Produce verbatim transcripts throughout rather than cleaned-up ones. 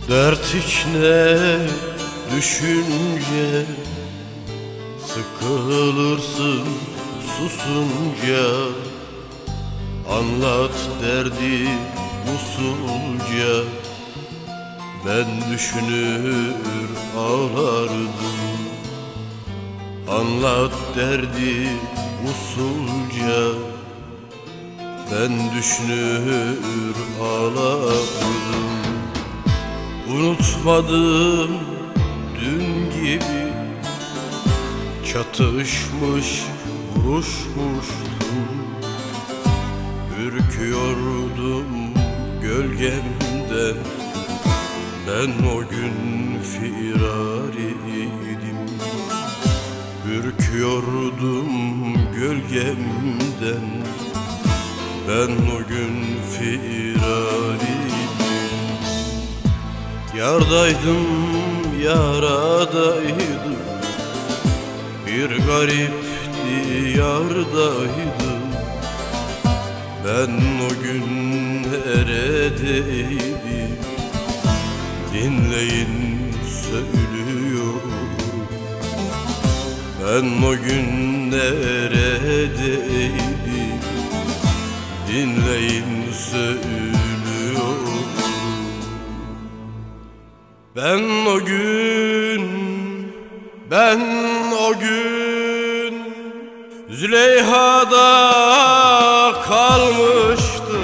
Dert içine düşünce sıkılırsın susunca. Anlat derdi usulca, ben düşünür ağlardım. Anlat derdi usulca, ben düşünür ağlardım. Unutmadım dün gibi, çatışmış vuruşmuştum. Ürküyordum gölgemden, ben o gün firariydim. Ürküyordum gölgemden, ben o gün firariydim. Yardaydım, yaradaydım, bir garip diyardaydım. Ben o gün neredeydim? Dinleyin söylüyorum. Ben o gün neredeydim? Dinleyin söylüyorum. Ben o gün, ben o gün Züleyha'da kalmıştım.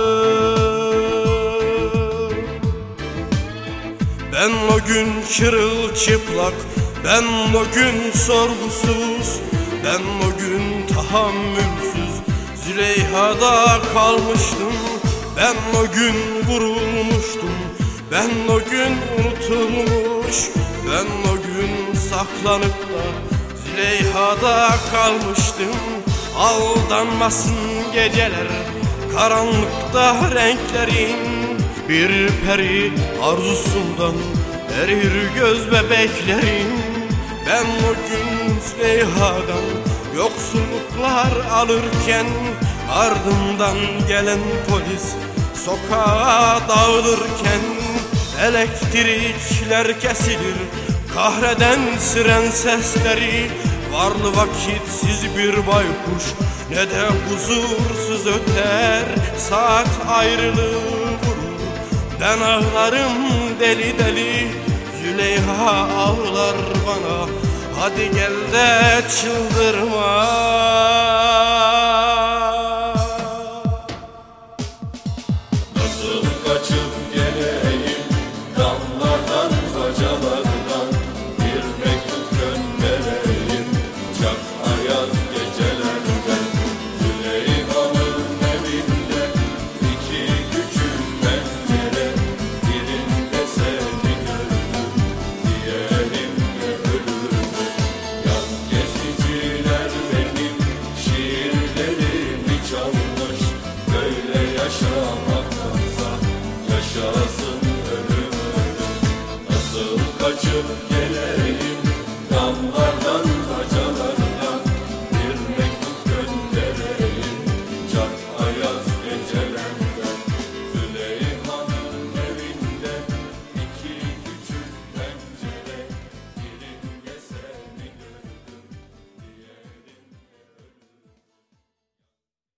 Ben o gün çırılçıplak, ben o gün sorgusuz, ben o gün tahammülsüz Züleyha'da kalmıştım. Ben o gün vurulmuştum, ben o gün unutulmuş, ben o gün saklanıp da Züleyha'da kalmıştım. Aldanmasın geceler, karanlıkta renklerin, bir peri arzusundan erir göz bebeklerim. Ben o gün Züleyha'dan yoksulluklar alırken, ardımdan gelen polis sokağa dağılırken, elektrikler kesilir, kahreden siren sesleri, varlı vakitsiz bir baykuş ne de huzursuz öter. Saat ayrılığı vurur, ben ağlarım deli deli, Züleyha ağlar bana, hadi gel de çıldırma. Nasıl kaçıp geleyim damlardan, bacalardan, bir mektup göndereyim çak ayaz gecelerden. Züleyha'nın evinde iki küçük pencere, birinde seni gördüm, diğerinde ölürdüm. Yan kesiciler benim şiirlerimi çalmış, böyle yaşamaktansa yaşasın ölüm ölüm. Nasıl kaçıp